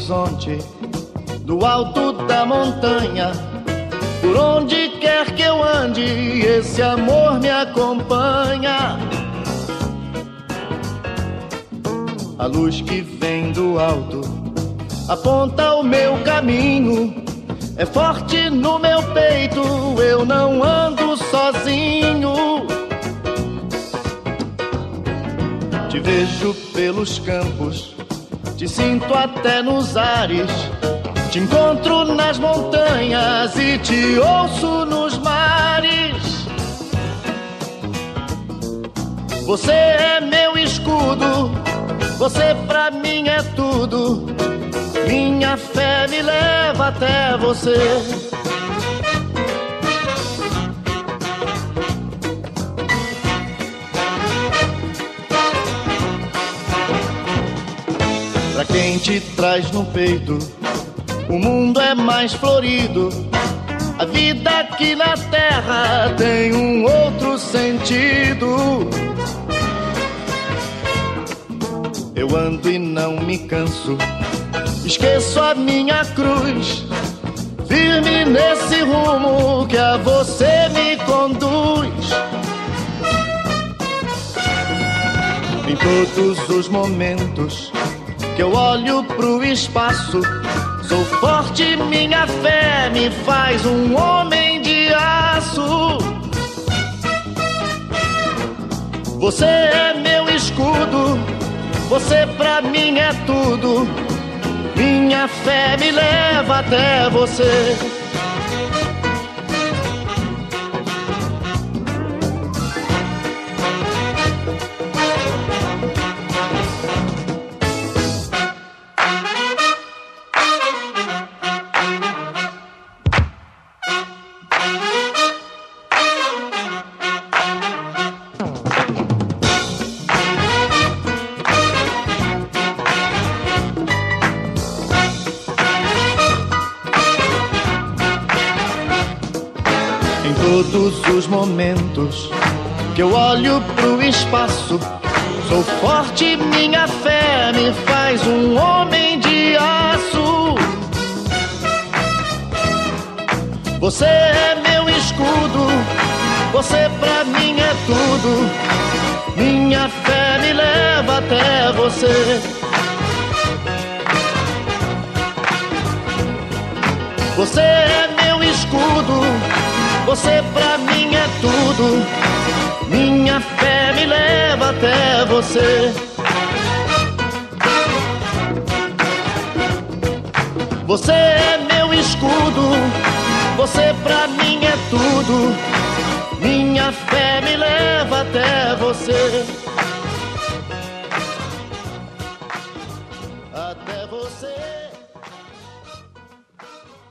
horizonte, do alto da montanha. Por onde quer que eu ande, esse amor me acompanha. A luz que vem do alto aponta o meu caminho. É forte no meu peito, eu não ando sozinho. Te vejo pelos campos, te sinto até nos ares. Te encontro nas montanhas e te ouço nos mares. Você é meu escudo, você pra mim é tudo. Minha fé me leva até você. Pra quem te traz no peito, o mundo é mais florido. A vida aqui na terra tem um outro sentido. Eu ando e não me canso, esqueço a minha cruz, firme nesse rumo que a você me conduz. Em todos os momentos que eu olho pro espaço, sou forte, minha fé me faz um homem de aço. Você é meu escudo, você pra mim é tudo. Minha fé me leva até você. Todos os momentos que eu olho pro espaço, sou forte, minha fé me faz um homem de aço. Você é meu escudo, você pra mim é tudo. Minha fé me leva até você. Você é meu escudo, você pra mim é tudo. Minha fé me leva até você. Você é meu escudo, você pra mim é tudo. Minha fé me leva até você.